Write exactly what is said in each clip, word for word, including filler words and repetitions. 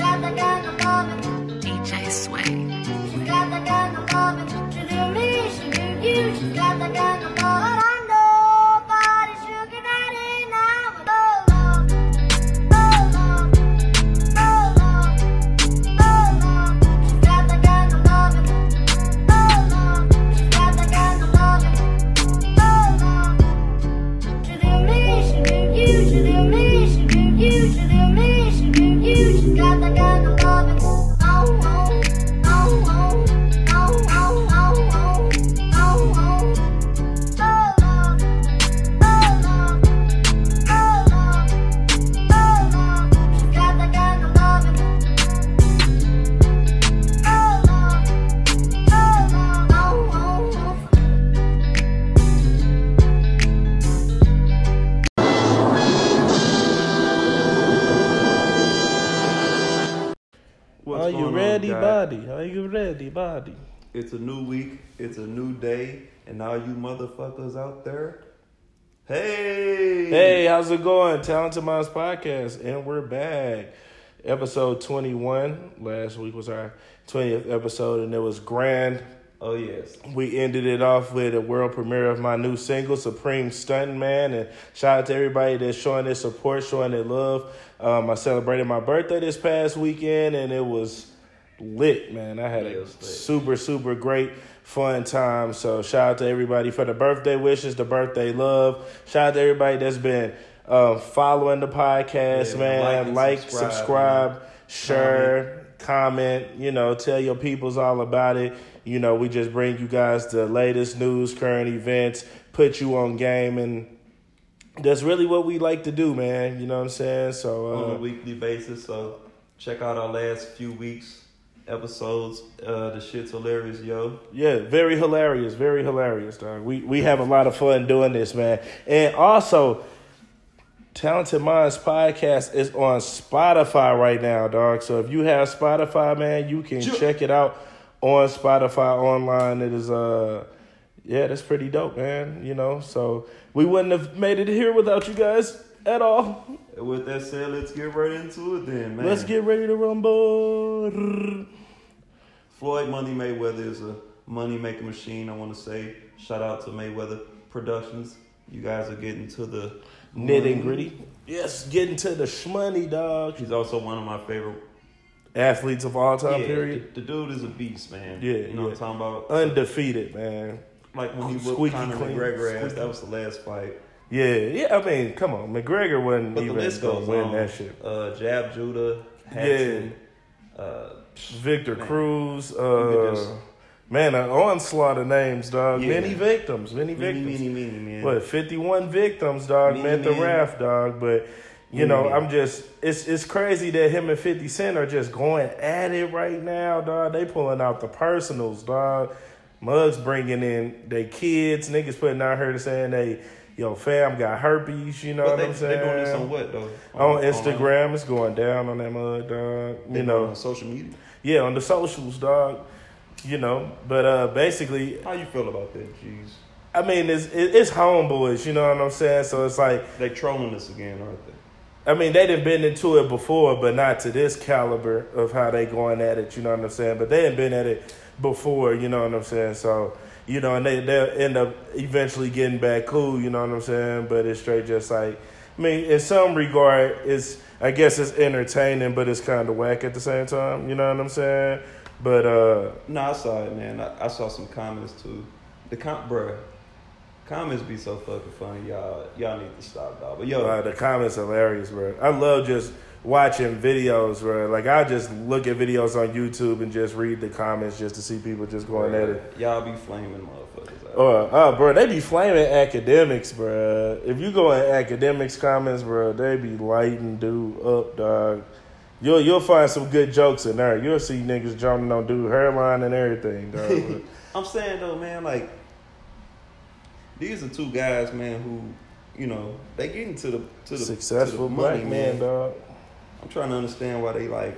got that kind of loving. D J Sway. She's got that kind of loving. She do me, she do you. She's got that kind of loving. I nobody sugar daddy now. Oh love, oh love, oh love, oh love. She's got that kind of loving. Oh love, she's got that kind of loving. Oh love. She do me, she do you. She do me, she do you. She do me, she do you. She's got that kind of loving. Oh oh, oh oh, oh oh, oh oh, oh oh. Oh love, oh love, oh love, oh love. She's got that kind of loving. Oh love, oh love, oh oh. What's Are you going ready, on, guy? body? Are you ready, body? It's a new week. It's a new day. And all you motherfuckers out there, hey! Hey, how's it going? Talented Minds Podcast, and we're back. Episode twenty-one. Last week was our twentieth episode, and it was grand. Oh, yes. We ended it off with a world premiere of my new single, Supreme Stunting Man. And shout out to everybody that's showing their support, showing their love. Um, I celebrated my birthday this past weekend, and it was lit, man. I had Yeah, it a was lit. super, super great, fun time. So shout out to everybody for the birthday wishes, the birthday love. Shout out to everybody that's been uh, following the podcast, Yeah, man. like and Like, subscribe, subscribe, man. share, comment, you know, tell your peoples all about it. You know, we just bring you guys the latest news, current events, put you on game, and that's really what we like to do, man. You know what I'm saying? So, On a uh, weekly basis. So check out our last few weeks episodes. Uh, the shit's hilarious, yo. yeah, very hilarious, very hilarious, dog. We we have a lot of fun doing this, man. And also, Talented Minds Podcast is on Spotify right now, dog. So if you have Spotify, man, you can Sure. check it out on Spotify online. It is uh yeah, that's pretty dope, man. You know, so we wouldn't have made it here without you guys at all. And with that said, let's get right into it then, man. Let's get ready to rumble. Floyd Money Mayweather is a money-making machine, I want to say. Shout out to Mayweather Productions. You guys are getting to the Nit and money. gritty. Yes, getting to the shmoney, dog. He's also one of my favorite Athletes of all time, yeah, period. The, the dude is a beast, man. Yeah, you know what yeah. I'm talking about? Undefeated, man. Like when he Squeaky whooped Conor clean. McGregor ass, Squeaky. that was the last fight. Yeah, yeah. I mean, come on, McGregor wasn't But the even list gonna goes win on. that shit. Uh, Jab Judah, Hatton, uh, Victor man. Cruz, You could uh, just- man, an onslaught of names, dog. Yeah. Many victims, many many, victims. many, many, man. What, fifty-one victims, dog, Many, meant the many. wrath, dog. But, you Many, know, many. I'm just, it's it's crazy that him and fifty Cent are just going at it right now, dog. They pulling out the personals, dog. Mugs bringing in their kids. Niggas putting out here saying they, yo, fam got herpes, you know But what they, I'm saying? they're doing this on what, though? On Instagram, it's going down on that mug, dog. They You doing it know, on social media. yeah, on the socials, dog. You know, but uh, basically, How you feel about that, Jeez? I mean, it's it, it's homeboys, you know what I'm saying? So it's like, They trolling us again, aren't they? I mean, they done been into it before, but not to this caliber of how they going at it, you know what I'm saying? But they done been at it before, you know what I'm saying? So, you know, and they, they'll end up eventually getting back cool, you know what I'm saying? But it's straight just like, I mean, in some regard, it's, I guess it's entertaining, but it's kind of whack at the same time, you know what I'm saying? But, uh, No, I saw it, man. I, I saw some comments, too. The com- bruh, comments be so fucking funny, y'all. Y'all need to stop, dog. But, yo, uh, the comments hilarious, bro. I love just watching videos, bro. Like, I just look at videos on YouTube and just read the comments just to see people just going at it. y'all be flaming motherfuckers out. Oh, uh, bro, they be flaming academics, bro. If you go in academics comments, bro, they be lighting dude up, dog. You'll you'll find some good jokes in there. You'll see niggas jumping on dude hairline and everything, dog. I'm saying, though, man, like, these are two guys, man, who, you know, they get into the to the Successful to the money, black man, dog. I'm trying to understand why they like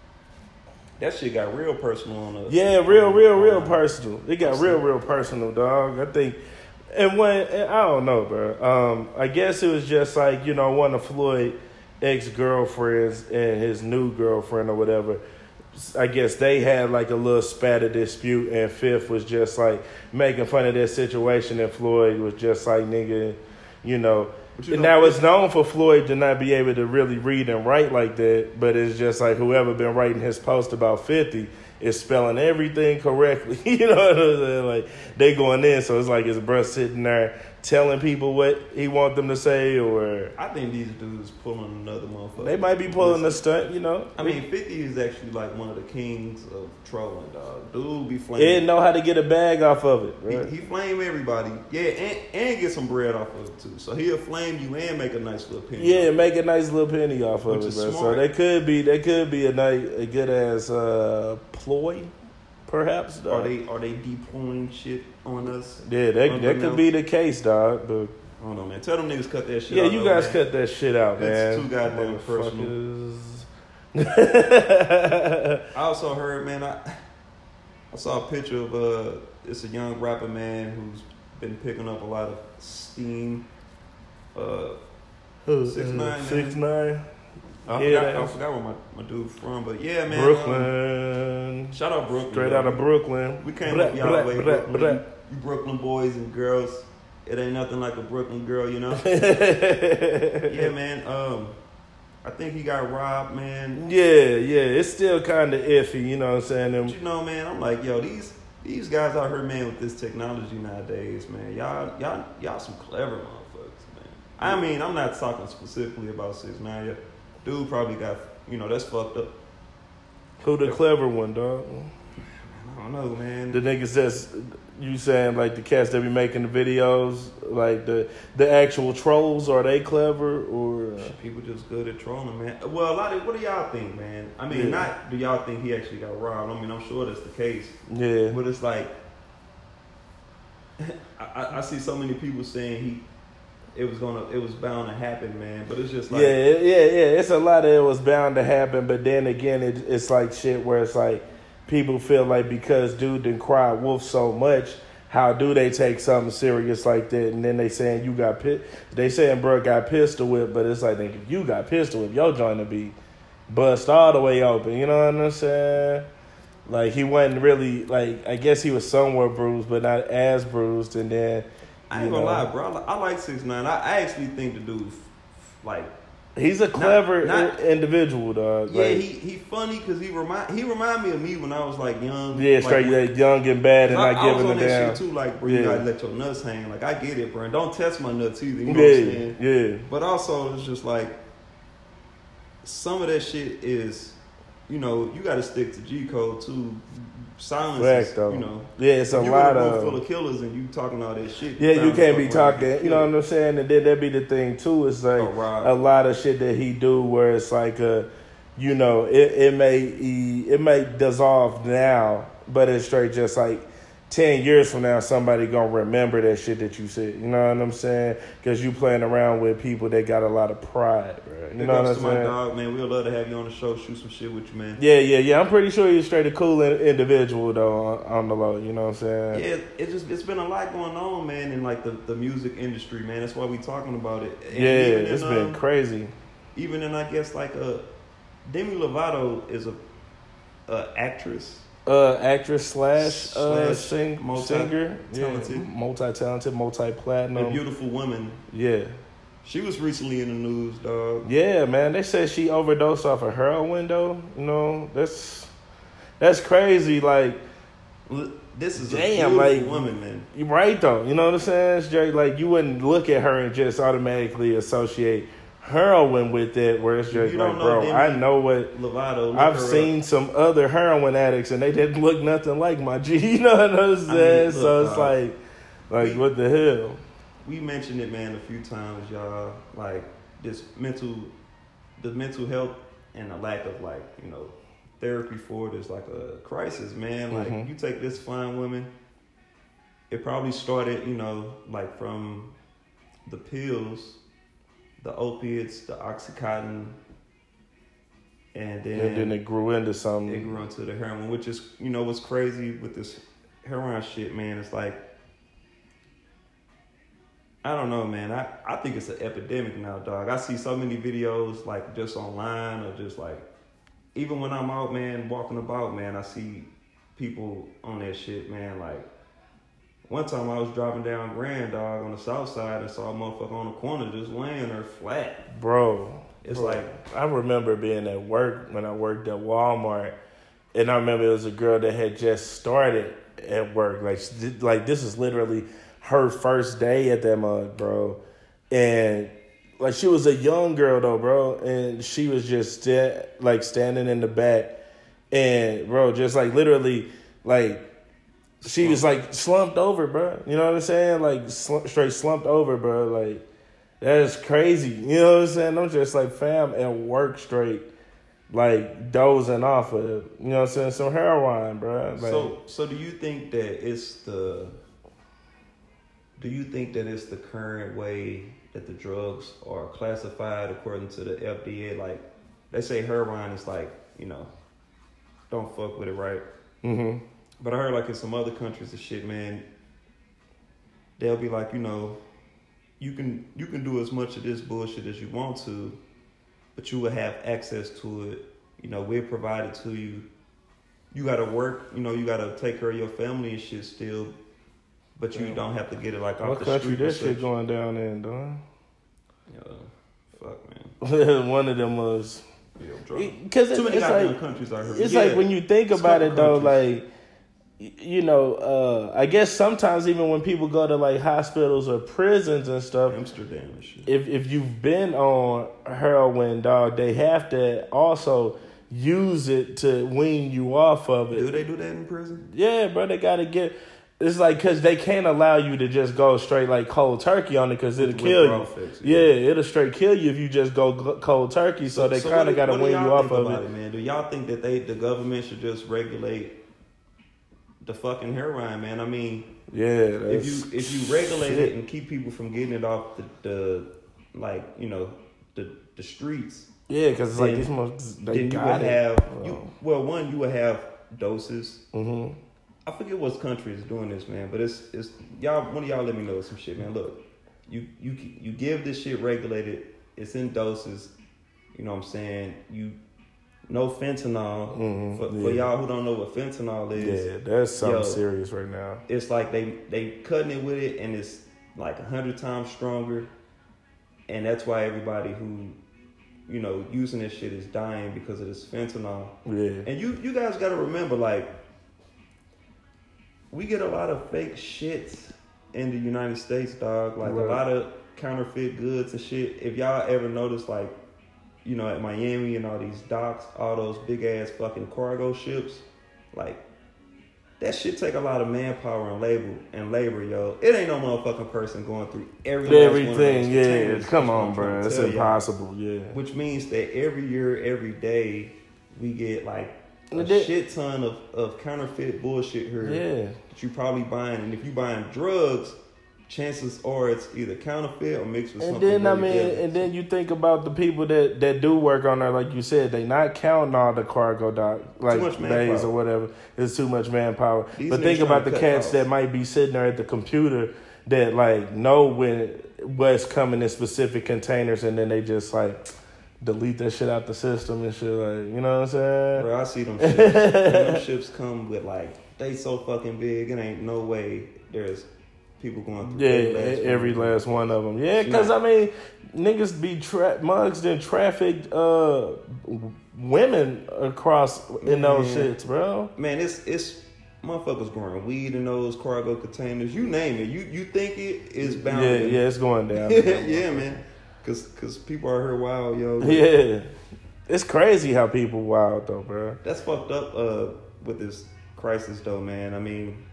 that shit got real personal on us. Yeah, real, real, real personal. It got real, real personal, dog. I think, and when and I don't know, bro. Um, I guess it was just like, you know, one of Floyd ex girlfriends and his new girlfriend or whatever. I guess they had like a little spat of dispute, and Fifth was just like making fun of their situation, and Floyd was just like, nigga, you know. You know, now it's known for Floyd to not be able to really read and write like that, but it's just like whoever been writing his post about fifty is spelling everything correctly. You know what I'm saying? Like they going in, so it's like his bruh sitting there telling people what he want them to say, or I think these dudes pulling another motherfucker. they might be pulling a stunt, you know. I mean, fifty is actually like one of the kings of trolling, dog. Dude be He flaming. didn't know how to get a bag off of it, right? He, he flame everybody. Yeah, and, and get some bread off of it, too. So he'll flame you and make a nice little penny. Yeah, make a nice little penny off of Which it, is bro. So smart. they could be, they could be a nice, a good ass uh, ploy, perhaps. Dog. Are they are they deploying shit on us? Yeah, that that could Unbeknownst? be the case, dog. But I don't know, man. Tell them niggas cut that shit yeah, out. you though, guys man. cut that shit out, It's man. too goddamn personal. Motherfuckers. I also heard, man, I I saw a picture of uh, it's a young rapper, man, who's been picking up a lot of steam. Uh, Six nine, man. Six nine. I, Yeah, forgot, I that- forgot where my, my dude from, but yeah, man. Brooklyn. Um, shout out Brooklyn. Straight bro. out of Brooklyn. We came Blah, up y'all blah, way, blah, Brooklyn. blah. You, you Brooklyn boys and girls. It ain't nothing like a Brooklyn girl, you know. Yeah, man. Um, I think he got robbed, man. Yeah, yeah. It's still kind of iffy, you know what I'm saying? But Them- you know, man, I'm like, yo, these these guys out here, man, with this technology nowadays, man, y'all y'all y'all some clever motherfuckers, man. I mean, I'm not talking specifically about six nine. Yeah, dude probably got, you know, that's fucked up. Who the clever one, dog? I don't know, man. The niggas that's, you saying like the cats that be making the videos, like the the actual trolls, are they clever or? People just good at trolling, man. Well, a lot of, what do y'all think, man? I mean, Yeah. not do y'all think he actually got robbed? I mean, I'm sure that's the case. Yeah. But it's like, I, I, I see so many people saying he, it was gonna, it was bound to happen, man. But it's just like, yeah, yeah, yeah. It's a lot of it was bound to happen, but then again, it, it's like shit where it's like people feel like because dude didn't cry wolf so much, how do they take something serious like that? And then they saying you got pit, they saying bro got pistol whipped, but it's like nigga, if you got pistol whipped, your joint to be bust all the way open. You know what I'm saying? Like he wasn't really like, I guess he was somewhere bruised, but not as bruised. And then I ain't you gonna know, lie, bro. I, li- I like six nine. I, I actually think the dude, like, he's a clever not- i- individual, dog. yeah, Like, he he funny because he remind he remind me of me when I was like young. yeah, like, straight when- like young and bad and I, not I was giving on a that damn. shit too, like, bro, you Yeah. gotta let your nuts hang. Like, I get it, bro. Don't test my nuts either. You know what I'm Yeah, saying? yeah. But also, it's just like some of that shit is, you know, you got to stick to G code too. Silence, is, Fact, though. you know. Yeah, it's a if you lot in a room of. full of killers and you talking all that shit. Yeah, you bound to can't be fuck around and talking. get You know what killed. I'm saying? And then that be the thing too. It's like Oh, right. a lot of shit that he do where it's like a, you know, it it may it may dissolve now, but it's straight just like ten years from now, somebody gonna remember that shit that you said. You know what I'm saying? Because you playing around with people that got a lot of pride, bro. You Big know what ups I'm to my saying? dog, man. We'd love to have you on the show, shoot some shit with you, man. Yeah, yeah, yeah. I'm pretty sure you're straight a cool in- individual though on, on the low. You know what I'm saying? Yeah, it just it's been a lot going on, man, in like the, the music industry, man. That's why we talking about it. And Yeah, even in, it's been um, crazy. Even in I guess like a Demi Lovato is a, a actress. Uh, actress slash uh Slash sing, multi- singer, talented. yeah, multi-talented, multi-platinum. A beautiful woman. Yeah, She was recently in the news, dog. yeah, man. They said she overdosed off of heroin, though. You know, that's that's crazy. Like, L- This is Damn, a like- beautiful woman, man. you right though. You know what I'm saying? It's straight, like you wouldn't look at her and just automatically associate heroin with it. Where it's just you like, don't know bro, Demi I know what. Lovato. look I've her seen up. some other heroin addicts and they didn't look nothing like my G. You know what I'm saying? look, so it's dog, like, like we- what the hell? We mentioned it, man, a few times, y'all. Like this mental, the mental health and the lack of like, you know, therapy for it is like a crisis, man. Like Mhm. you take this fine woman. It probably started, you know, like from the pills, the opiates, the Oxycontin, and then, And then it grew into something. it grew into the heroin, which is, you know, what's crazy with this heroin shit, man. It's like I don't know, man. I, I think it's an epidemic now, dog. I see so many videos, like, just online or just, like, even when I'm out, man, walking about, man, I see people on that shit, man. Like, one time I was driving down Grand, dog, on the south side and saw a motherfucker on the corner just laying there flat. Bro. It's bro, like... I remember being at work when I worked at Walmart, and I remember it was a girl that had just started at work. Like, like this is literally her first day at that mug, bro. And like she was a young girl though, bro, and she was just sta- like standing in the back, and bro, just like literally, like she was like slumped over, bro. You know what I'm saying? Like sl- straight slumped over, bro. Like that's crazy. You know what I'm saying? I'm just like fam at work straight, like dozing off of, you know what I'm saying, some heroin, bro. Like, so, so do you think that it's the? Do you think that it's the current way that the drugs are classified according to the F D A? Like, they say heroin is like, you know, don't fuck with it, right? Mm-hmm. But I heard like in some other countries and shit, man, they'll be like, you know, you can you can do as much of this bullshit as you want to, but you will have access to it. You know, we'll provide it to you. You got to work, you know, you got to take care of your family and shit still. But you don't have to get it like off what the country street. this shit going down in, dog? Yo, fuck, man. One of them was Yeah, because too many it's goddamn like countries out here. it's Yeah. like when you think about it though, countries. like y- you know, uh, I guess sometimes even when people go to like hospitals or prisons and stuff, Amsterdam and shit. if if you've been on heroin, dog, they have to also use it to wean you off of it. Do they do that in prison? Yeah, bro, they gotta get. It's like because they can't allow you to just go straight like cold turkey on it because it'll With kill raw you. fix, yeah. yeah. it'll straight kill you if you just go gl- cold turkey. So, they kind what of do- got to what do wean y'all you off think of about it. Man, do y'all think that they the government should just regulate the fucking heroin, man? I mean, Yeah, if that's, you if you regulate it and keep people from getting it off the, the like you know the the streets, yeah, because it's like then- these motherfuckers, they then you got would it. have Oh. you well one you would have doses. Mm-hmm. I forget what country is doing this, man, but it's it's y'all. One of y'all let me know some shit, man. Look, you you you give this shit regulated. It's in doses. You know what I'm saying? You no fentanyl. Mhm, For, yeah. for y'all who don't know what fentanyl is, Yeah, that's something Yo. serious right now. it's like they they cutting it with it, and it's like a hundred times stronger, and that's why everybody who you know using this shit is dying because of this fentanyl. Yeah, And you you guys got to remember, like, we get a lot of fake shit in the United States, dog. Like Right. a lot of counterfeit goods and shit. If y'all ever notice, like, you know, at Miami and all these docks, all those big ass fucking cargo ships, like, that shit take a lot of manpower and labor and labor, yo. It ain't no motherfucking person going through every last one of everything. those Yeah, containers. come That's what on, I'm trying bro. to It's tell y'all. impossible. Yeah, Which means that every year, every day, we get like a And then- shit ton of, of counterfeit bullshit here yeah. that you probably buying. And if you buying drugs, chances are it's either counterfeit or mixed with And something. then I really mean, deadly. and then you think about the people that, that do work on there, like you said, they not counting all the cargo doc like much days manpower. or whatever. It's too much manpower. These but niggas think trying about to the cut cats costs. that might be sitting there at the computer that like know when what's coming in specific containers, and then they just like delete that shit out the system and shit. Like, you know what I'm saying? Bro, I see them ships. And them ships come with like, they so fucking big, it ain't no way there's people going through Yeah, every last one. every last one of them. Yeah, because Nah. I mean, niggas be tra- mugs then trafficked uh, women across in those Man. shits, bro. Man, it's it's motherfuckers growing weed in those cargo containers. You name it. You you think it is bound. Yeah, to- yeah, it's going down. yeah, man. Cause, Cause people are here wild, yo. Yeah, it's crazy how people wild though, bro. That's fucked up uh, with this crisis, though, man. I mean,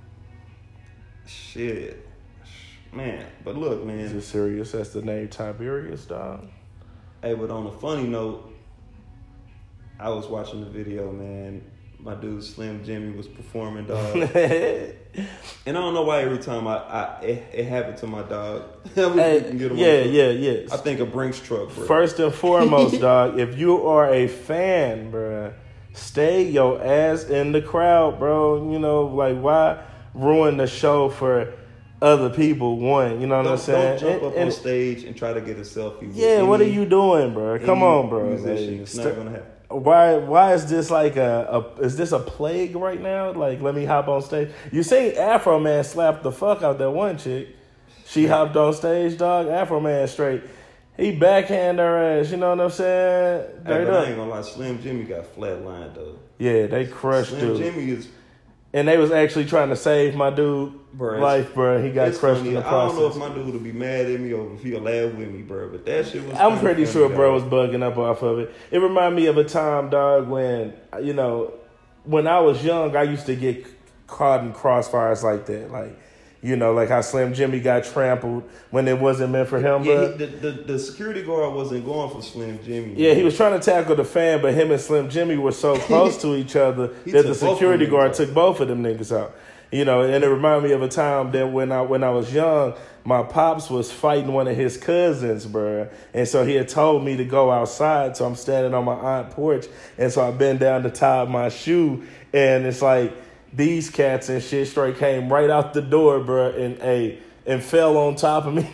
shit, man. But look, Is man. it serious? That's the name Tiberius, dog. Hey, but on a funny note, I was watching the video, man. My dude Slim Jimmy was performing, dog. And I don't know why every time I, I it, it happened to my dog. We Hey, can get him on yeah, the- yeah, yeah. I think a Brinks truck, bro. First and foremost, dog, if you are a fan, bro, stay your ass in the crowd, bro. You know, like, why ruin the show for other people. One, you know what Don't, I'm saying? don't jump And- up and- on stage and try to get a selfie. with yeah, what are any- you doing, bro? Come any on, bro. musician. Like, It's st- not gonna happen. Why why is this like a, a is this a plague right now? Like, let me hop on stage. You see Afro Man slapped the fuck out that one chick. She hopped on stage, dog. Afro Man straight. He backhand her ass, you know what I'm saying? Hey, Straight but I up. ain't gonna lie, Slim Jimmy got flatlined though. Yeah, they crushed Slim dude. Jimmy is, And they was actually trying to save my dude Bruh, it's- life, bro. He got it's crushed funny. in the I don't know process. if my dude would be mad at me or if he'll laugh with me, bro. But that shit was. I'm kinda pretty funny, sure bro was dog. bugging up off of it. It reminded me of a time, dog, when, you know, when I was young, I used to get caught in crossfires like that. Like, you know, like how Slim Jimmy got trampled when it wasn't meant for him, Yeah, bro. he, the, the the security guard wasn't going for Slim Jimmy. Yeah, he was trying to tackle the fan, but him and Slim Jimmy were so close to each other He that took the both of security them guard niggas took out. both of them niggas out. You know, and it reminded me of a time that when I when I was young, my pops was fighting one of his cousins, bruh. And so he had told me to go outside. So I'm standing on my aunt porch. And so I bend down to tie up my shoe. And it's like these cats and shit straight came right out the door, bruh, and a and fell on top of me.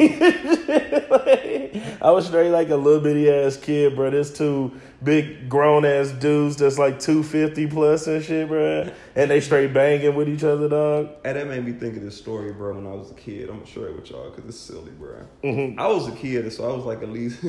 I was straight like a little bitty ass kid, bro. There's two big grown ass dudes that's like two fifty plus and shit, bro. And they straight banging with each other, dog. Hey, that made me think of this story, bro. When I was a kid, I'm gonna share it with y'all because it's silly, bro. Mm-hmm. I was a kid, so I was like at least,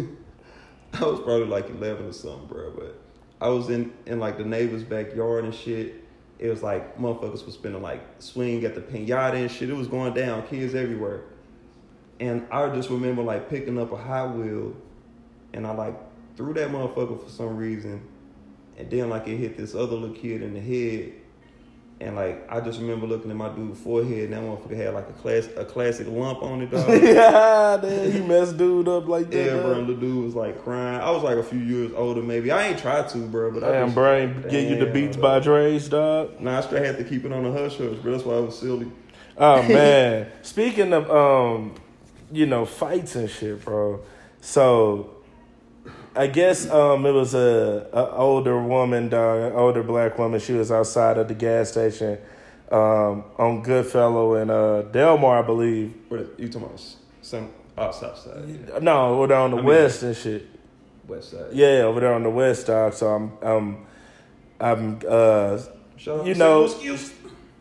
I was probably like eleven or something, bro. But I was in in like the neighbor's backyard and shit. It was like motherfuckers was spinning like swing at the pinata and shit. It was going down, kids everywhere. And I just remember like picking up a Hot Wheel, and I like threw that motherfucker for some reason, and then like it hit this other little kid in the head, and like I just remember looking at my dude's forehead, and that motherfucker had like a class a classic lump on it, dog. Yeah, damn, you messed dude up like that. Yeah, dog. bro. And the dude was like crying. I was like a few years older, maybe. I ain't tried to, bro. But I Damn, just, bro, ain't get you the Damn, Beats dog. by Dre's, dog. Nah, I straight had to keep it on the hush hush, bro. That's why it was silly. Oh man, speaking of um, you know, fights and shit, bro. So, I guess um, it was a, a older woman, dog, an older black woman. She was outside of the gas station um, on Goodfellow and uh, Delmar, I believe. What you talking about? Some oh, south side, yeah. No, over there on the I mean- west and shit. West side. Yeah, over there on the west, dog. So I'm, I'm, I'm, uh, Shout out You to know- Saint Louis.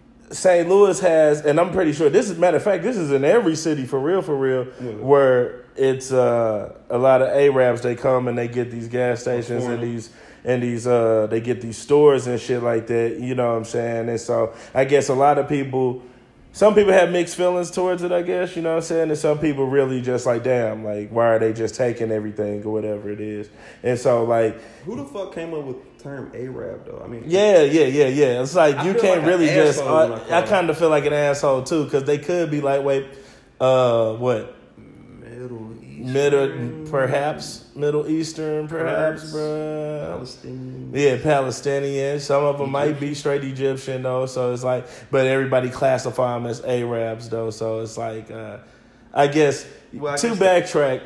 Saint Louis has, and I'm pretty sure this is matter of fact, this is in every city for real, for real, Yeah. where it's uh, a lot of Arabs. They come and they get these gas stations and Foreign. these and these uh, they get these stores and shit like that. You know what I'm saying? And so I guess a lot of people, some people have mixed feelings towards it. I guess you know what I'm saying, and some people really just like, damn, like why are they just taking everything or whatever it is? And so like. Who the fuck came up with the term Arab though? I mean, Yeah, yeah, yeah, yeah. It's like I you feel can't like an really just. asshole when I Uh, call I them. kind of feel like an asshole too, because they could be like, wait, uh, what? Middle East, Middle, perhaps Middle Eastern, perhaps, Perhaps. bruh. Palestinian. Yeah, Palestinian. Some of them might be straight Egyptian though. So it's like, but everybody classify them as Arabs though. So it's like, uh, I guess Well, I to guess- backtrack.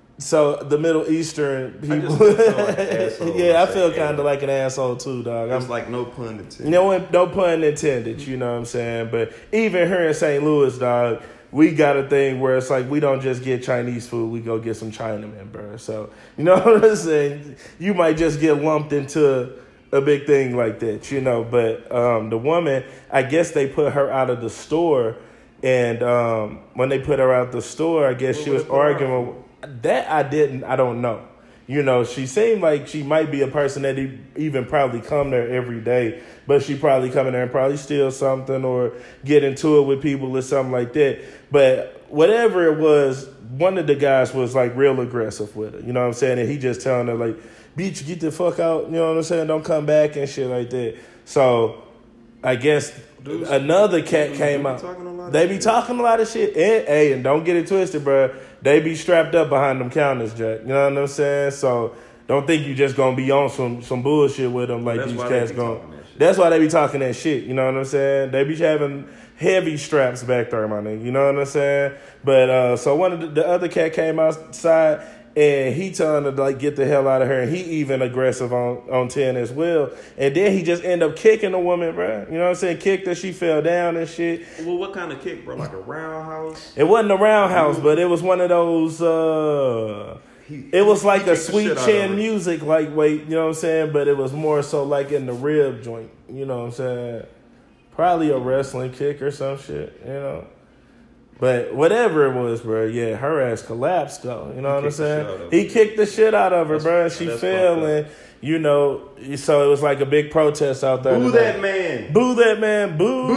So the Middle Eastern I people, just feel like an asshole when yeah, I I say feel kind Arab. of like an asshole too, dog. I'm It's like no pun intended. no, no pun intended, you know what I'm saying? But even here in Saint Louis, dog, we got a thing where it's like we don't just get Chinese food, we go get some Chinamen, bro. So, you know what I'm saying? You might just get lumped into a big thing like that, you know. But um, the woman, I guess they put her out of the store. And um, when they put her out the store, I guess What she would was they put her out arguing. That I didn't, I don't know. You know, she seemed like she might be a person that e- even probably come there every day, but she probably come in there and probably steal something or get into it with people or something like that. But whatever it was, one of the guys was like real aggressive with her. You know what I'm saying? And he just telling her like, "Bitch, get the fuck out." You know what I'm saying? Don't come back and shit like that. So I guess Dudes- another cat dudes came be out. talking a lot of They be shit. talking a lot of shit. And, hey, and don't get it twisted, bro. They be strapped up behind them counters, Jack. You know what I'm saying? So don't think you just gonna be on some some bullshit with them like That's these why they cats be going. talking that shit. That's why they be talking that shit. You know what I'm saying? They be having heavy straps back there, my nigga. You know what I'm saying? But uh, so one of the, the other cat came outside And he telling her to like get the hell out of her, and he even aggressive on, on ten as well. And then he just end up kicking the woman, bro. You know what I'm saying? Kicked her, she fell down and shit. Well, what kind of kick, bro? Like a roundhouse? It wasn't a roundhouse, but it was one of those. Uh, He, it was he like a kicked the sweet shit out of chin her. music, like wait, you know what I'm saying? But it was more so like in the rib joint. You know what I'm saying? Probably a wrestling kick or some shit. You know. But whatever it was, bro, yeah, her ass collapsed though. You know what I'm kicked the shit out saying? of He her. kicked the shit out of her, That's- bro, and she that's fell, fucked up. and you know, so it was like a big protest out there. Boo today. that man. Boo that man. Boo.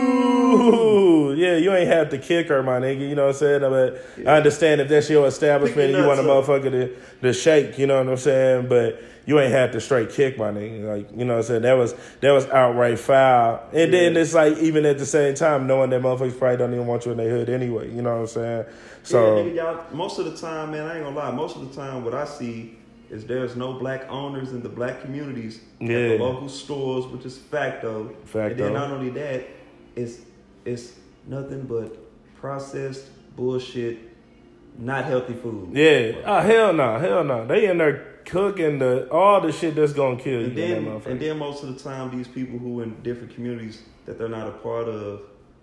Boo. Yeah, you ain't have to kick her, my nigga. You know what I'm saying? But Yeah. I understand if that's your establishment Pick and you your want a nuts up. motherfucker to, to shake, you know what I'm saying? But you ain't have to straight kick, my nigga. Like, you know what I'm saying? That was that was outright foul. And then Yeah. it's like, even at the same time, knowing that motherfuckers probably don't even want you in their hood anyway. You know what I'm saying? So, yeah, nigga, y'all, most of the time, man, I ain't gonna lie. Most of the time, what I see is there's no black owners in the black communities at Yeah. the local stores, which is facto. Facto. And then not only that, it's it's nothing but processed bullshit, not healthy food. yeah. Oh, hell no. Hell no. They in there cooking the all the shit that's going to kill you. And in then, that motherfucker. and then most of the time, these people who in different communities that they're not a part of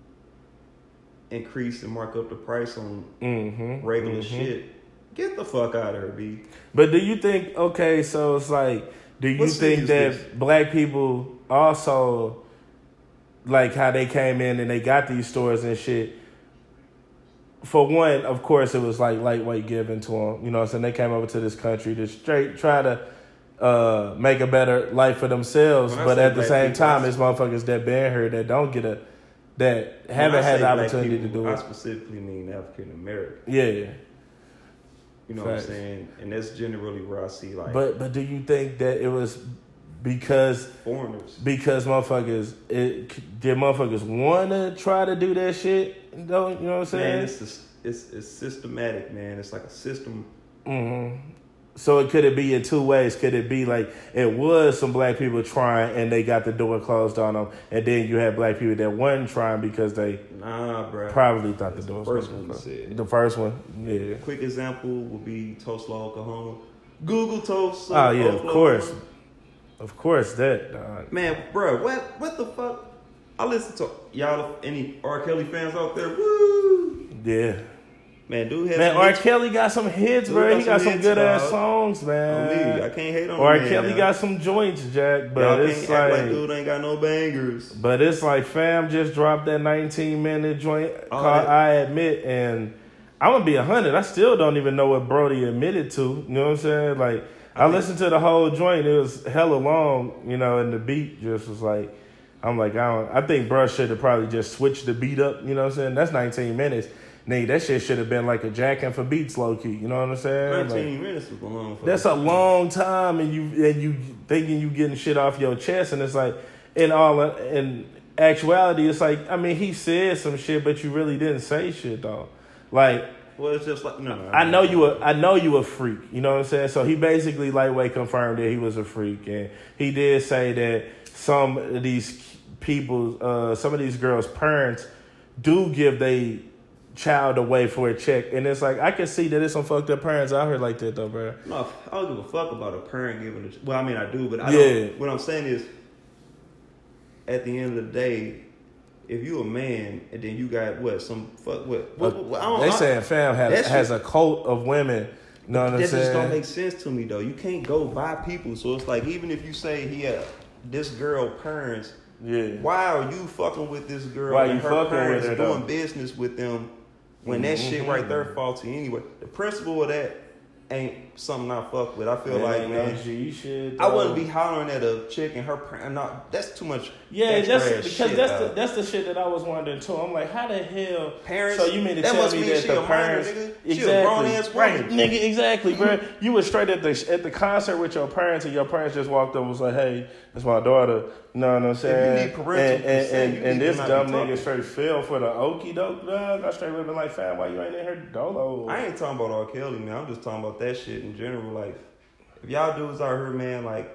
increase and mark up the price on Mhm. regular Mhm. shit. Get the fuck out of here, B. But do you think, okay, so it's like, do you What city think is that this? black people also, like how they came in and they got these stores and shit, for one, of course, it was like lightweight given to them. You know what I'm saying? They came over to this country to straight try to uh, make a better life for themselves. When I But say at the black same people, time, I- it's motherfuckers that been here that don't get a, that When haven't I had say the black opportunity people, to do I it. specifically mean African American. Yeah. You know Facts. what I'm saying? And that's generally where I see like But but do you think that it was because foreigners. because motherfuckers it, did motherfuckers want to try to do that shit? Don't you know what I'm saying? Man, it's, just, it's it's systematic, man. It's like a system. hmm So it could it be in two ways? Could it be like it was some black people trying and they got the door closed on them, and then you had black people that wasn't trying because they Nah, bro. probably thought the That's door the was first gonna one close. you said. The first one, yeah. Quick example would be Tulsa, Oklahoma. Google Tulsa. Oh yeah, of Oklahoma. course, of course that. Dog. Man, bro, what what the fuck? I listen to y'all. Any R. Kelly fans out there? Woo! Yeah. Man, dude has Man, some R. hits Kelly got some hits, Dude bro. got He got some some hits, good ass dog. songs, on man. me. I can't hate on R. the man, Kelly now. got some joints, Jack, but Y'all it's can't act like like, dude ain't got no bangers. but it's like, fam just dropped that nineteen minute joint Oh, called that- "I Admit," and I'm gonna be a hundred. I still don't even know what Brody admitted to. You know what I'm saying? Like, I, I think- listened to the whole joint. It was hella long, you know, and the beat just was like, I'm like, I don't. I think bro should have probably just switched the beat up. You know what I'm saying? That's nineteen minutes. Nigga, that shit should have been like a jacking for beats, low key. You know what I'm saying? Like, Nineteen minutes was long. For that's a long time, and you and you thinking you getting shit off your chest, and it's like, in all in actuality, it's like, I mean, he said some shit, but you really didn't say shit though. Like, Well, it's just like no. no I know you a I know you a freak. You know what I'm saying? So he basically lightweight confirmed that he was a freak, and he did say that some of these people, uh, some of these girls' parents do give they child away for a check, and it's like I can see that there's some fucked up parents out here like that though, bro. No, I don't give a fuck about a parent giving. A, well, I mean, I do, but I Yeah. don't. What I'm saying is, at the end of the day, if you a man and then you got what some fuck what, what, what, what I don't, They I- saying fam that has shit- has a cult of women. You know what I'm that just don't saying? make sense to me though. You can't go buy people, so it's like even if you say he had this girl parents, Yeah. why are you fucking with this girl Why and you her fucking parents with her, doing though? business with them when that shit right there faulty anyway? The principle of that ain't something I fuck with. I feel That like ain't man. no G shit. I dog. wouldn't be hollering at a chick and her parent. No, that's too much. Yeah, extra that's ass because shit, that's dog. the that's the shit that I was wondering too. I'm like, how the hell Parents- So you mean to that tell must me mean that she the a minor, parents nigga. She a exactly grown-ass right, woman. nigga, exactly, bro. You was straight at the at the concert with your parents, and your parents just walked up and was like, "Hey, that's my daughter." You know what I'm saying? need parental and and, consent, and, you and need to this not dumb be nigga talking. straight fell for the okie doke, dog. I straight would have been like, "Fam, why you ain't in here dolo?" I ain't talking about R. Kelly, man. I'm just talking about that shit in general. Like, if y'all dudes out here, man, like,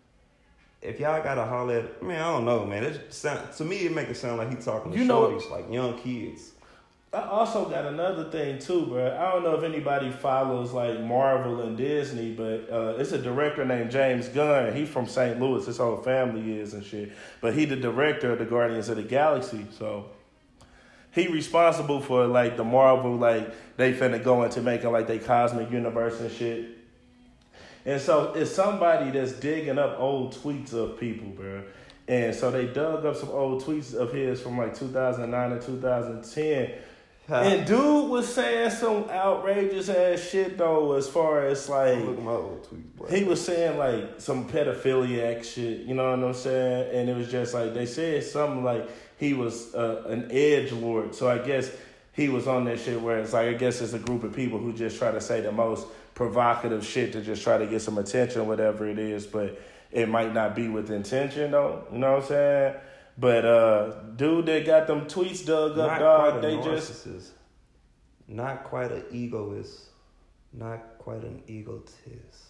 if y'all gotta holler at, man, I don't know, man. It sound, to me, it make it sound like he talking to You know- shorties, like young kids. I also got another thing too, bro. I don't know if anybody follows like Marvel and Disney, but uh, it's a director named James Gunn. He's from Saint Louis. His whole family is and shit. But he the director of the Guardians of the Galaxy. So he responsible for like the Marvel, like they finna go into making like they cosmic universe and shit. And so it's somebody that's digging up old tweets of people, bro. And so they dug up some old tweets of his from like two thousand nine and two thousand ten. And dude was saying some outrageous ass shit though, as far as like, look at my old tweets, boy. He was saying like some pedophiliac shit, you know what I'm saying? And it was just like they said something like he was uh, an edgelord. So I guess he was on that shit where it's like I guess it's a group of people who just try to say the most provocative shit to just try to get some attention, whatever it is, but it might not be with intention though, you know what I'm saying? But uh, dude that got them tweets dug up, not dog, quite they a just narcissist. Not quite an egoist. Not quite an egotist.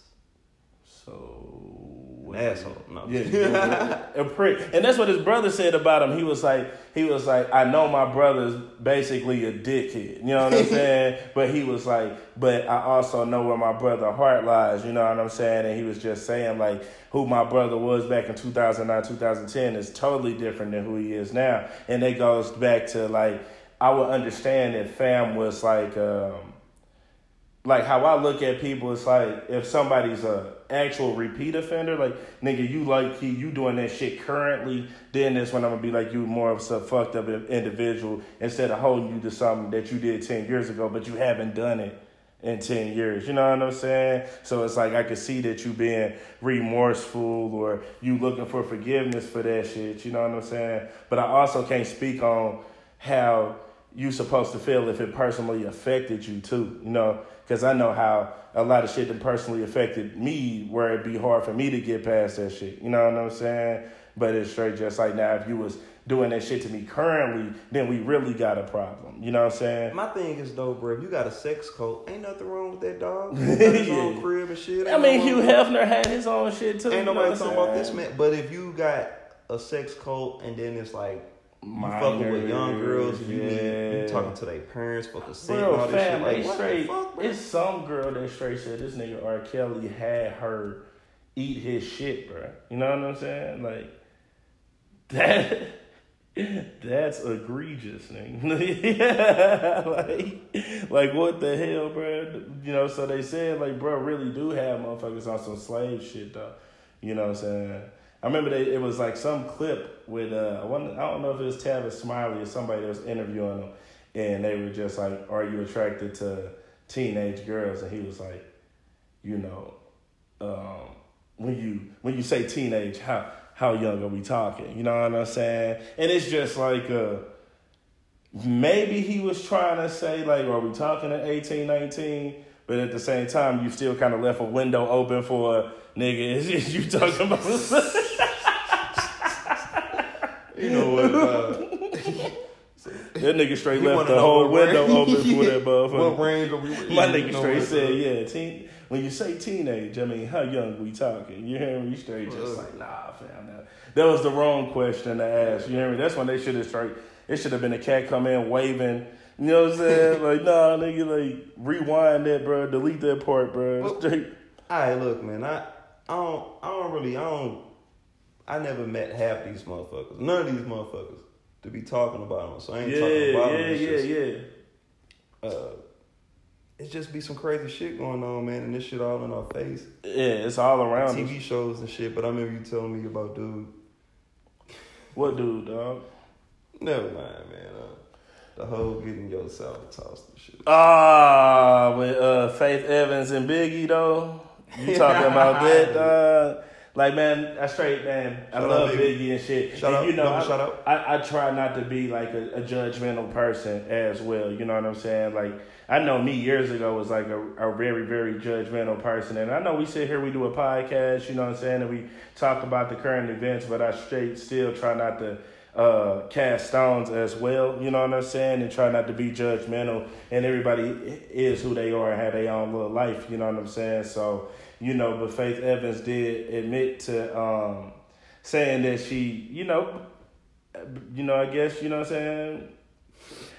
So an asshole. No. Yeah, a prick. And that's what his brother said about him. He was like, he was like, I know my brother's basically a dickhead. You know what I'm saying? But he was like, but I also know where my brother's heart lies. You know what I'm saying? And he was just saying like, who my brother was back in two thousand nine, two thousand ten is totally different than who he is now. And it goes back to like, I would understand if fam was like, um, like how I look at people, it's like if somebody's a actual repeat offender, like nigga, you like you doing that shit currently, then that's when I'm gonna be like you more of a fucked up individual instead of holding you to something that you did ten years ago, but you haven't done it in ten years. You know what I'm saying? So it's like I could see that you being remorseful or you looking for forgiveness for that shit. You know what I'm saying? But I also can't speak on how you supposed to feel if it personally affected you too, you know, because I know how a lot of shit that personally affected me where it'd be hard for me to get past that shit, you know what I'm saying? But it's straight just like now, if you was doing that shit to me currently, then we really got a problem, you know what I'm saying? My thing is though, bro, if you got a sex cult, ain't nothing wrong with that dog. He got his Yeah. own crib and shit. I mean, Hugh Hefner had his own shit too. Ain't you know nobody what talking I'm about this saying? man. But if you got a sex cult and then it's like, you Minors, fucking with young girls, you, yeah. need, you talking to their parents for consent and Bro, all this fam, shit. Like, they what straight. the fuck, bro? It's some girl that straight said this nigga R. Kelly had her eat his shit, bro. You know what I'm saying? Like that. That's egregious, nigga. like, like what the hell, bro? You know, so they said like, bro, really do have motherfuckers on some slave shit though. You know what I'm saying? I remember they, it was like some clip with, uh, I, wonder, I don't know if it was Tavis Smiley or somebody that was interviewing him, and they were just like, are you attracted to teenage girls? And he was like, you know, um, when you when you say teenage, how how young are we talking? You know what I'm saying? And it's just like, uh, maybe he was trying to say like, are we talking at eighteen, nineteen? But at the same time, you still kind of left a window open for a nigga. Is, is you talking about? You know what? Uh, that nigga straight you left the whole window range? open for that motherfucker. What range are we? My you nigga know straight what, said, uh, yeah, teen, when you say teenage, I mean, how young we talking? You hear me? Straight just like, nah, fam. That, that was the wrong question to ask. You hear me? That's when they should have straight, it should have been a cat come in waving. You know what I'm saying? Like, nah, nigga, like, rewind that, bro. Delete that part, bro. Well, Straight. All right, look, man. I, I don't, I don't really, I don't, I never met half these motherfuckers. None of these motherfuckers to be talking about them. So I ain't Yeah, talking about them. yeah, It's yeah, just, yeah. Uh, it just be some crazy shit going on, man, and this shit all in our face. Yeah, it's all around T us. V shows and shit. But I remember you telling me about dude. What dude, dog? Never mind, man. Uh, the whole getting your salad tossed and shit. Ah, with uh, Faith Evans and Biggie, though. You talking about that, dog? Like, man, I straight, man. I Shout love out, Biggie. Biggie and shit. Shout and, out, you know, double I, shout out. I, I try not to be like a, a judgmental person as well. You know what I'm saying? Like, I know me years ago was like a, a very, very judgmental person. And I know we sit here, we do a podcast, you know what I'm saying? And we talk about the current events, but I straight still try not to uh, cast stones as well, you know what I'm saying? And try not to be judgmental. And everybody is who they are and have their own little life, you know what I'm saying? So, you know, but Faith Evans did admit to um, saying that she, you know, you know, I guess, you know what I'm saying?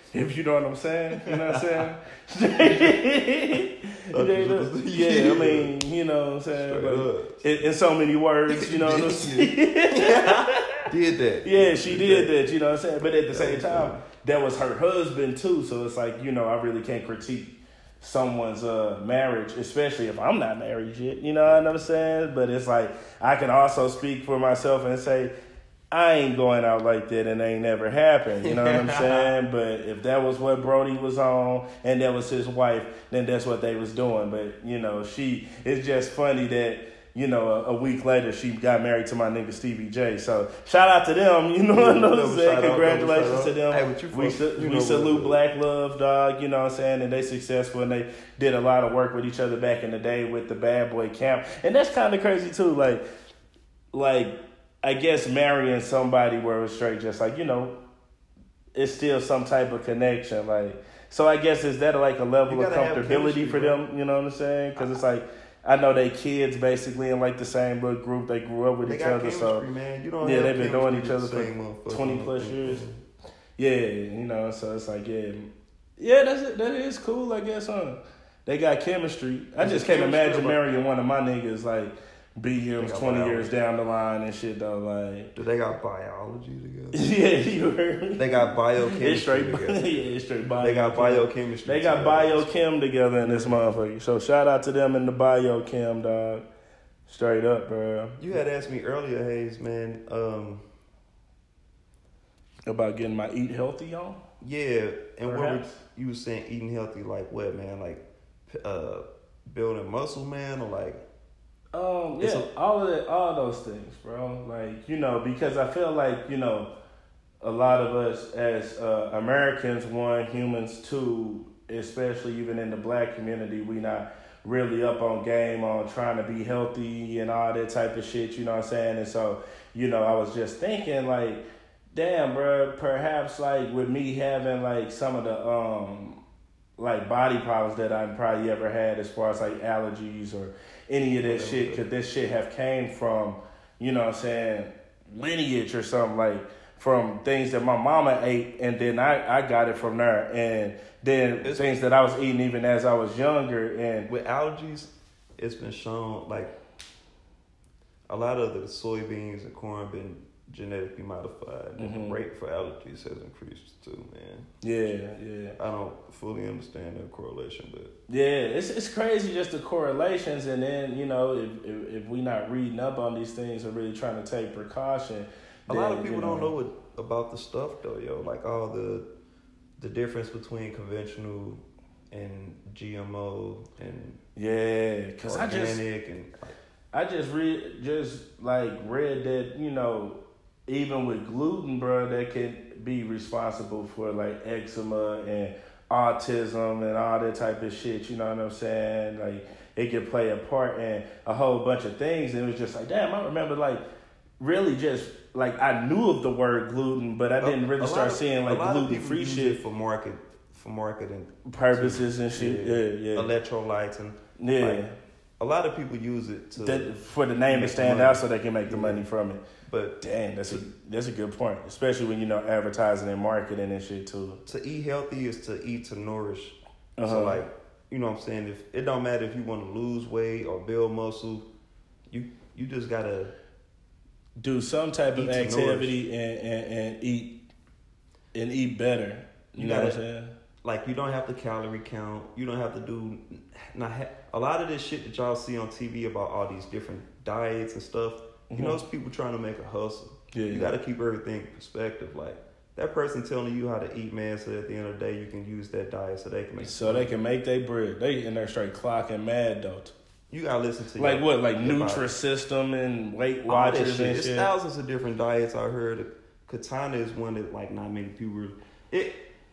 If you know what I'm saying, you know what I'm saying? Yeah, I mean, you know what I'm saying? Like, in, in so many words, you know what I'm saying? Did that. Yeah, she did that, you know what I'm saying? But at the same time, that was her husband too, so it's like, you know, I really can't critique someone's uh, marriage, especially if I'm not married yet, you know what I'm saying? But it's like, I can also speak for myself and say, I ain't going out like that and ain't never happened, you know what I'm saying? But if that was what Brody was on and that was his wife, then that's what they was doing. But, you know, she, it's just funny that, you know, a, a week later she got married to my nigga Stevie J. So shout out to them, you know what I'm saying? Congratulations to them. Hey, you we su- we salute Black Love, dog, you know what I'm saying? And they successful and they did a lot of work with each other back in the day with the Bad Boy Camp. And that's kind of crazy too, like, like, I guess marrying somebody where it was straight, just like, you know, it's still some type of connection. Like, so I guess is that like a level of comfortability for them? You know what I'm saying? Because it's like, I know they kids basically in like the same little group. They grew up with they each got other, so man. You don't yeah, have they've been knowing each other for twenty plus years. Yeah, you know, so it's like, yeah, yeah, that's it. That is cool, I guess, huh? They got chemistry. I just can't imagine marrying one of my niggas like B M's twenty biology. Years down the line and shit though. Like, do they got biology together? Yeah, you heard me. They got biochemistry it's straight, together. Yeah, it's straight bio. They got biochemistry. They got together. Biochem together in this motherfucker. So shout out to them in the biochem, dog. Straight up, bro. You had asked me earlier, Hayes, man. Um, about getting my eat healthy on. Yeah, and Perhaps. what were, you was saying eating healthy, like what, man? Like uh, building muscle, man, or like. Um, yeah, a, all of that, all those things, bro. Like, you know, because I feel like, you know, a lot of us as uh, Americans, one, humans, two, especially even in the black community, we not really up on game on trying to be healthy and all that type of shit, you know what I'm saying? And so, you know, I was just thinking like, damn, bro, perhaps like with me having like some of the, um, like body problems that I've probably ever had as far as like allergies or any of that shit, could this shit have came from, you know what I'm saying, lineage or something, like from things that my mama ate and then I, I got it from there, and then it's, things that I was eating even as I was younger. And with allergies, it's been shown like a lot of the soybeans and corn been genetically modified, and mm-hmm. the rate for allergies has increased too, man. Yeah, yeah. I don't fully understand the correlation, but yeah, it's it's crazy just the correlations, and then you know if if, if we not reading up on these things or really trying to take precaution, a then, lot of people you know, don't know what about the stuff though, yo. Like all the the difference between conventional and G M O and yeah, because I just and like, I just read just like read that, you know, even with gluten, bro, that can be responsible for like eczema and autism and all that type of shit, you know what I'm saying? Like it could play a part in a whole bunch of things, and it was just like, damn, I remember like really just like I knew of the word gluten, but I didn't really start of, seeing like gluten free shit for market for marketing purposes and shit. Yeah, yeah. yeah. Electrolytes and yeah. Like, a lot of people use it to that, for the name to stand out so they can make the yeah. money from it. But damn, that's a that's a good point, especially when you know advertising and marketing and shit too. To eat healthy is to eat to nourish. Uh-huh. So like, you know what I'm saying? If it don't matter if you want to lose weight or build muscle, you you just gotta do some type of activity and, and, and eat and eat better. You, you know gotta, what I'm saying? Like you don't have to calorie count. You don't have to do not ha- a lot of this shit that y'all see on T V about all these different diets and stuff. You know, it's people trying to make a hustle. Yeah, you yeah. got to keep everything in perspective. Like that person telling you how to eat, man. So at the end of the day, you can use that diet so they can make. So they can make their bread. They in there straight clocking mad though. You gotta listen to like your, what, like Nutrisystem and Weight Watchers shit. and There's shit. thousands of different diets I heard. Katana is one that like not many people. It.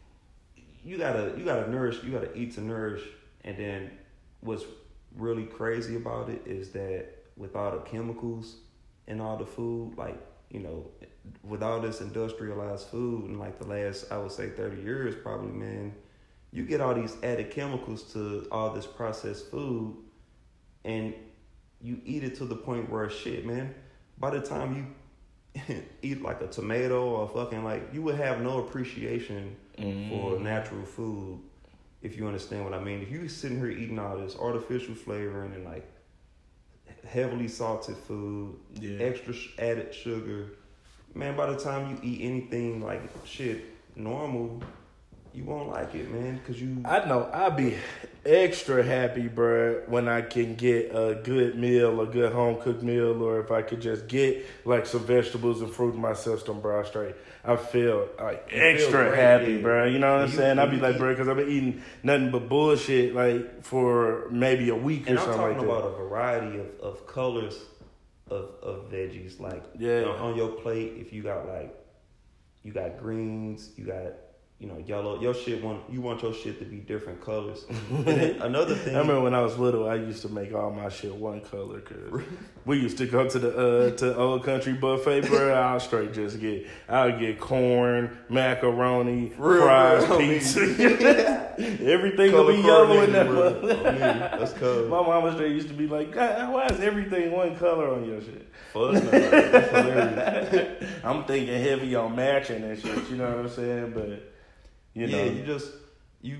You gotta you gotta nourish. You gotta eat to nourish, and then what's really crazy about it is that with all the chemicals and all the food, like, you know, with all this industrialized food in like the last, I would say thirty years probably, man, you get all these added chemicals to all this processed food and you eat it to the point where shit, man, by the time you eat like a tomato or fucking like, you would have no appreciation Mm. for natural food, if you understand what I mean. If you sitting here eating all this artificial flavoring and like heavily salted food, Yeah. extra sh- added sugar, man, by the time you eat anything like shit normal, you won't like it, man, because you. I know I'll be extra happy, bruh, when I can get a good meal, a good home cooked meal, or if I could just get like some vegetables and fruit in my system, bro. Straight, I feel like You feel extra great, happy, yeah. bro. You know what I'm You- saying? I'll be you like, eat- bro, because I've been eating nothing but bullshit like for maybe a week or And I'm something talking like about that. a variety of, of colors of, of veggies. Like Yeah. on, on your plate, if you got like, you got greens, you got, you know, yellow. Your shit want you want your shit to be different colors. And then another thing. I remember when I was little, I used to make all my shit one color because we used to go to the uh, to Old Country Buffet, bro. I'll straight just get, I'll get corn, macaroni, Real, fries, real, I mean, pizza. Everything will color be yellow in that coordinated, mother. bro. I mean, that's color. My mama straight used to be like, God, why is everything one color on your shit? Fuck no, that's hilarious. I'm thinking heavy on matching and shit, you know what I'm saying? But, you know. Yeah, you just you.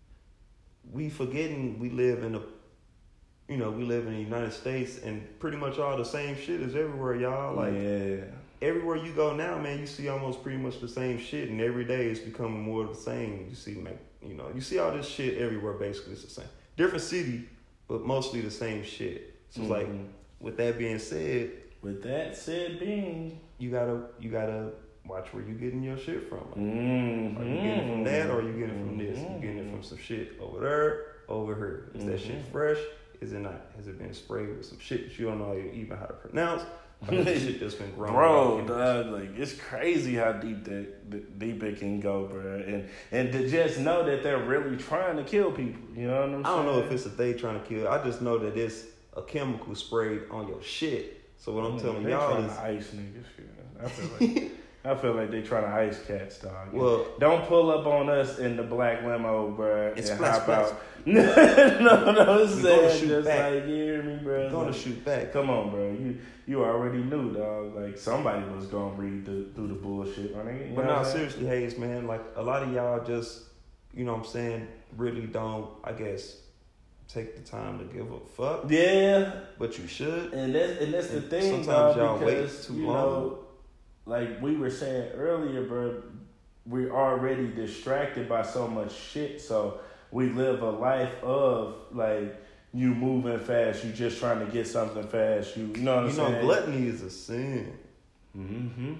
We forgetting we live in a, you know, we live in the United States, and pretty much all the same shit is everywhere, y'all. Like yeah. everywhere you go now, man, you see almost pretty much the same shit, and every day it's becoming more of the same. You see, like, you know, you see all this shit everywhere. Basically, it's the same, different city, but mostly the same shit. So it's like, Mhm. with that being said, With that said being, you gotta you gotta watch where you getting your shit from. Like, mm-hmm. Are you getting it from that, or are you getting it from this? You getting it from some shit over there, over here? Is that shit Mhm. fresh? Is it not? Has it been sprayed with some shit that you don't know even how to pronounce? Or is this shit just been grown? Bro, out? dog, like it's crazy how deep that d- deep it can go, bro. And and to just know that they're really trying to kill people, you know what I'm saying? I don't know if it's a they trying to kill. I just know that it's a chemical sprayed on your shit. So what I'm Yeah, telling they y'all trying is, to ice niggas. Yeah. I feel like I feel like they trying to ice cats, dog. well, Don't pull up on us in the black limo, bro. It's and splash, hop splash. out. no, no, it's We gonna sad. shoot Just back. like, you hear me, bro? I'm gonna Like, shoot back. Come on, bro. You you already knew, dog. Like somebody was gonna read the, through the bullshit on it. You But know no, what I'm saying? seriously, Hayes, man, like a lot of y'all just, you know what I'm saying, really don't, I guess, take the time to give a fuck. Yeah, But you should. and that's and that's the And thing, sometimes dog, y'all wait because too you long. know, like we were saying earlier, bro, we're already distracted by so much shit. So we live a life of like you moving fast, you just trying to get something fast. You, you know what I'm You know, saying? gluttony is a sin. Mm-hmm.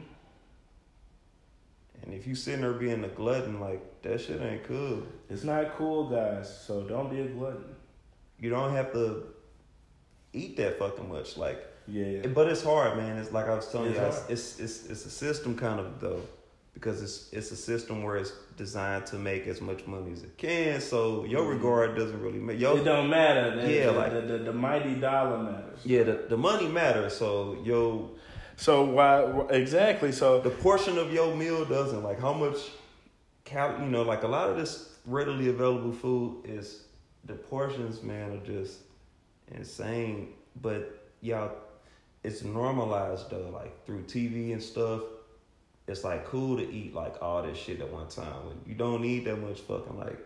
And if you sitting there being a glutton, like, that shit ain't cool. It's not cool, guys. So don't be a glutton. You don't have to eat that fucking much. Like, Yeah. but it's hard, man. It's like I was telling It's you guys, hard. it's, it's it's a system kind of, though. Because it's it's a system where it's designed to make as much money as it can. So your Mhm. regard doesn't really matter. Yo, It don't matter. The, Yeah, the, like- the, the, the mighty dollar matters. yeah, the, the money matters. So yo, So why exactly? So the portion of your meal doesn't. Like how much cal, you know, like a lot of this readily available food is, the portions, man, are just insane. But y'all, it's normalized though, like through T V and stuff. It's like cool to eat like all this shit at one time when you don't need that much fucking like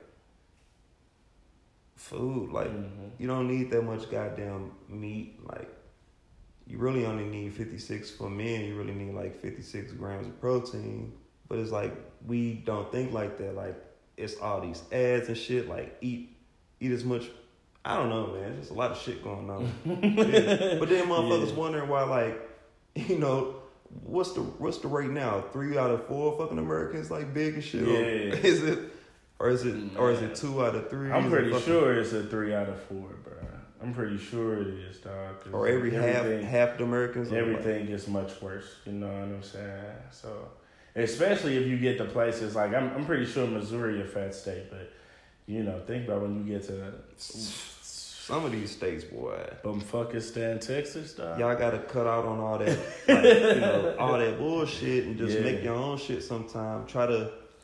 food. Like Mhm. you don't need that much goddamn meat. Like you really only need fifty-six for men. You really need like fifty-six grams of protein. But it's like we don't think like that. Like it's all these ads and shit. Like eat, eat as much. I don't know, man. There's a lot of shit going on. Yeah. But then motherfuckers Yeah. wondering why, like, you know, what's the what's the rate now? Three out of four fucking Americans like big as shit. Or Yeah. is it, or is it, or is Yeah. it two out of three? I'm Is it pretty fucking- sure it's a three out of four, bro. I'm pretty sure it is, dog. 'cause Or every half everything- half the Americans. are everything gets much worse. You know what I'm saying? So, especially if you get to places like I'm, I'm pretty sure Missouri a fat state, but you know, think about when you get to Like, some of these states, boy. Bumfuckistan, Texas, dog. Y'all gotta cut out on all that, like, you know, all that bullshit and just Yeah. make your own shit sometime. Try to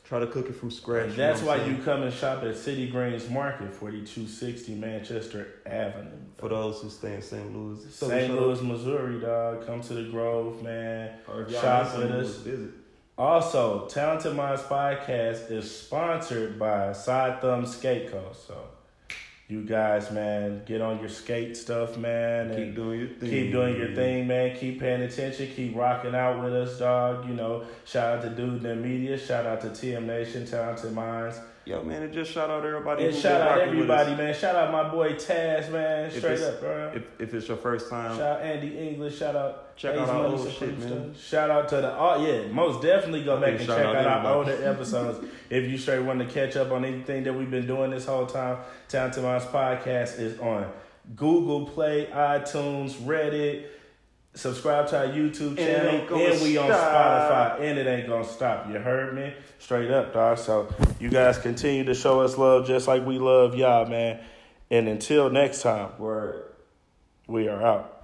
Try to cook it from scratch. That's you know why what I'm you come and shop at City Greens Market, forty-two sixty Manchester Avenue. For those who stay in Saint Louis. So Saint shout Louis, out- Missouri, dog. Come to the Grove, man. Or if y'all Shop in with Saint Louis, us. visit. Also, Talented Minds Podcast is sponsored by Side Thumb Skate Co. So, you guys, man, get on your skate stuff, man. Keep and doing your thing. Keep doing your thing, man. Keep paying attention. Keep rocking out with us, dog. You know, shout out to Dude in Media. Shout out to T M Nation, Talented Minds. Yo, man, and just shout out everybody. And who shout been out rocking with everybody, us. man. Shout out my boy Taz, man. If Straight it's- up, bro. If, if it's your first time, Shout out Andy English. Shout out Check Ace out our Money old Supreme shit, man. Stuff. Shout out to the oh yeah, most definitely go back Okay, and shout check out out our everybody. older episodes if you straight want to catch up on anything that we've been doing this whole time. Talented Minds Podcast is on Google Play, iTunes, Reddit. Subscribe to our YouTube And it channel, ain't gonna and we on stop. Spotify, and it ain't gonna stop. You heard me? Straight up, dog. So you guys continue to show us love just like we love y'all, man. And until next time, word. we are out.